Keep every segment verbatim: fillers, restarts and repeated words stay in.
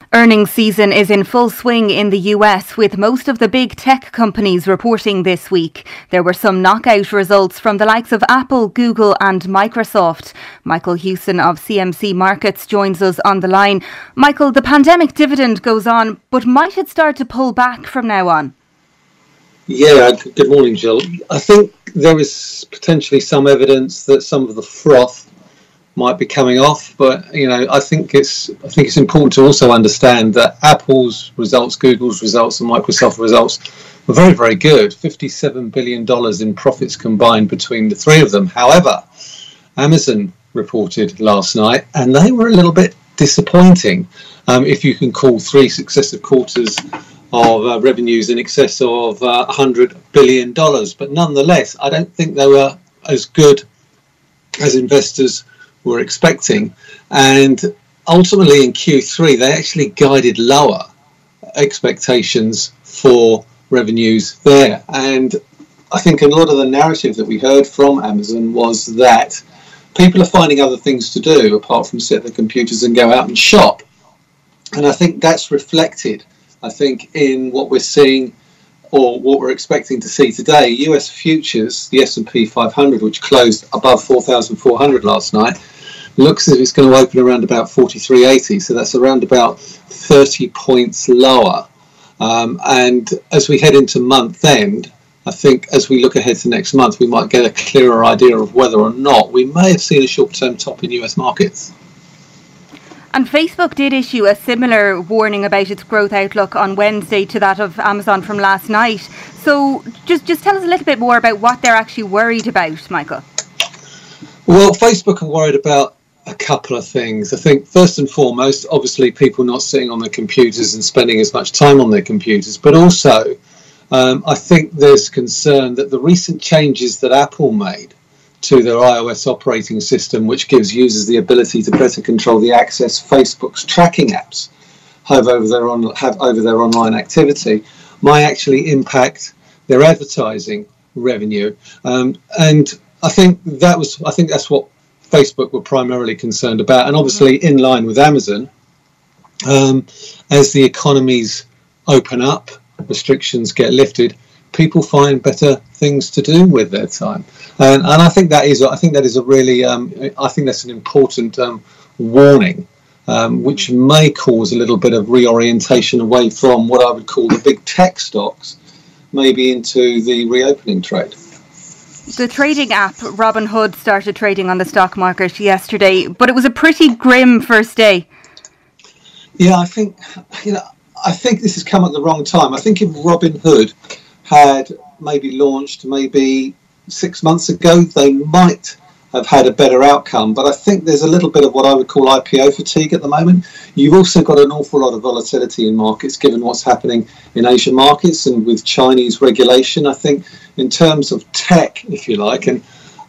Earnings season is in full swing in the U S, with most of the big tech companies reporting this week. There were some knockout results from the likes of Apple, Google and Microsoft. Michael Hewson of C M C Markets joins us on the line. Michael, the pandemic dividend goes on, but might it start to pull back from now on? Yeah, good morning, Jill. I think there is potentially some evidence that some of the froth might be coming off, but you know, I think it's I think it's important to also understand that Apple's results, Google's results, and Microsoft's results were very, very good. fifty-seven billion dollars in profits combined between the three of them. However, Amazon reported last night, and they were a little bit disappointing. Um, if you can call three successive quarters of uh, revenues in excess of uh, one hundred billion dollars, but nonetheless, I don't think they were as good as investors were expecting, and ultimately in Q three they actually guided lower expectations for revenues there. And I think a lot of the narrative that we heard from Amazon was that people are finding other things to do apart from sit at the computers and go out and shop, and I think that's reflected I think in what we're seeing or what we're expecting to see today. U S futures, the S and P five hundred, which closed above four thousand four hundred last night, looks as if it's going to open around about forty-three eighty, so that's around about thirty points lower. Um, and as we head into month end, I think as we look ahead to next month, we might get a clearer idea of whether or not we may have seen a short-term top in U S markets. And Facebook did issue a similar warning about its growth outlook on Wednesday to that of Amazon from last night. So just, just tell us a little bit more about what they're actually worried about, Michael. Well, Facebook are worried about a couple of things. I think first and foremost, obviously people not sitting on their computers and spending as much time on their computers, but also um, I think there's concern that the recent changes that Apple made to their iOS operating system, which gives users the ability to better control the access Facebook's tracking apps have over their on, have over their online activity, might actually impact their advertising revenue. Um, and I think that was I think that's what Facebook were primarily concerned about. And obviously, in line with Amazon, um, as the economies open up, restrictions get lifted, people find better things to do with their time, and and I think that is I think that is a really um, I think that's an important um, warning, um, which may cause a little bit of reorientation away from what I would call the big tech stocks, maybe into the reopening trade. The trading app Robinhood started trading on the stock market yesterday, but it was a pretty grim first day. Yeah, I think you know I think this has come at the wrong time. I think if Robinhood had maybe launched maybe six months ago, they might have had a better outcome. But I think there's a little bit of what I would call I P O fatigue at the moment. You've also got an awful lot of volatility in markets, given what's happening in Asian markets and with Chinese regulation. I think in terms of tech, if you like, and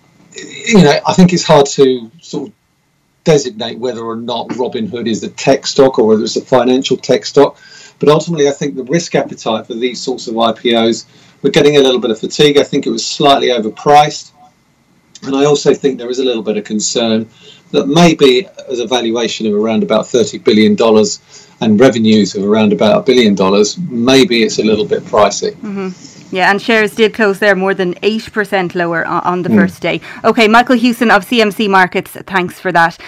you know, I think it's hard to sort of designate whether or not Robinhood is a tech stock or whether it's a financial tech stock. But ultimately, I think the risk appetite for these sorts of I P Os, we're getting a little bit of fatigue. I think it was slightly overpriced. And I also think there is a little bit of concern that maybe as a valuation of around about thirty billion dollars and revenues of around about a billion dollars, maybe it's a little bit pricey. Mm-hmm. Yeah, and shares did close there more than eight percent lower on, on the mm. first day. OK, Michael Hewson of C M C Markets, thanks for that.